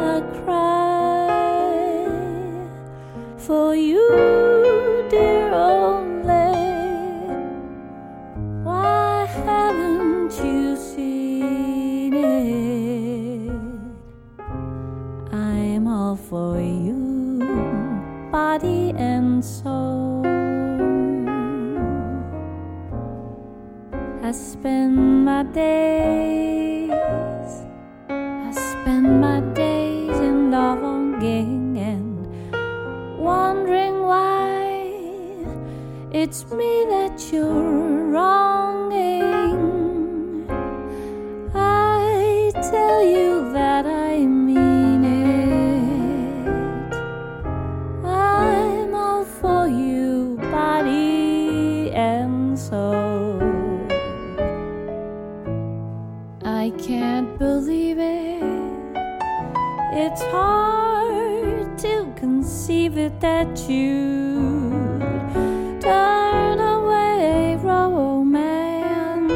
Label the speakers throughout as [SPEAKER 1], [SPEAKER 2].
[SPEAKER 1] I cry for you, dear only. Why haven't you seen it? I'm all for you, body and soul. I spend my days in longing and wondering why it's me that you're wronging. I tell you that I mean it. I'm all for you, body and soul. I can't believe it. It's hard to conceive it that you'd turn away romance.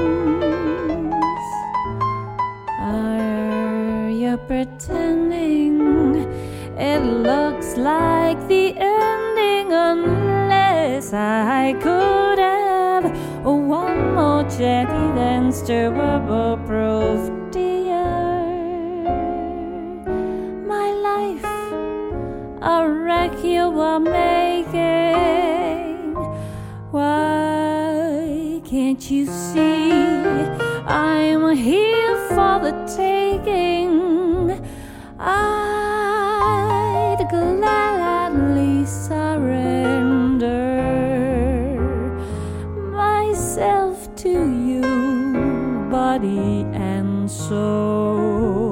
[SPEAKER 1] Are you pretending it looks like the ending? Unless I could have one more jelly than stirable proof, dear. My life a wreck you are making. Why can't you see I'm here for the taking? I'd gladly surrender myself to you, body and soul.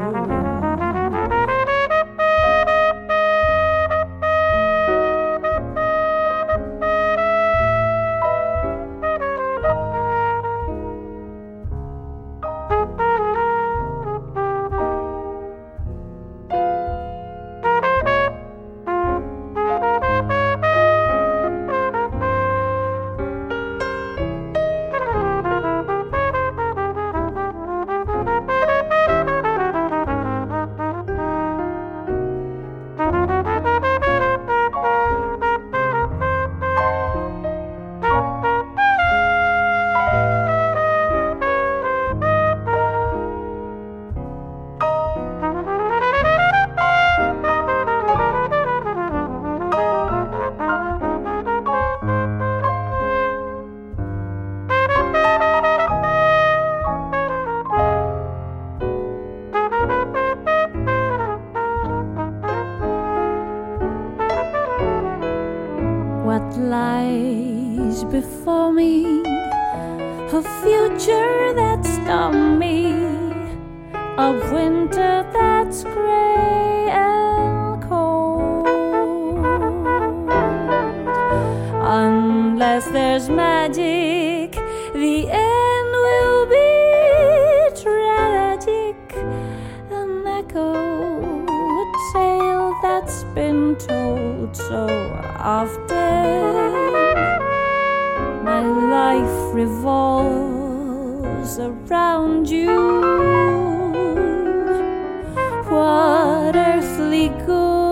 [SPEAKER 1] What lies before me? A future that's stormy, a winter that's gray and cold. Unless there's magic, the end will be tragic. An echo, a tale that's been told so often. My life revolves around you. What earthly good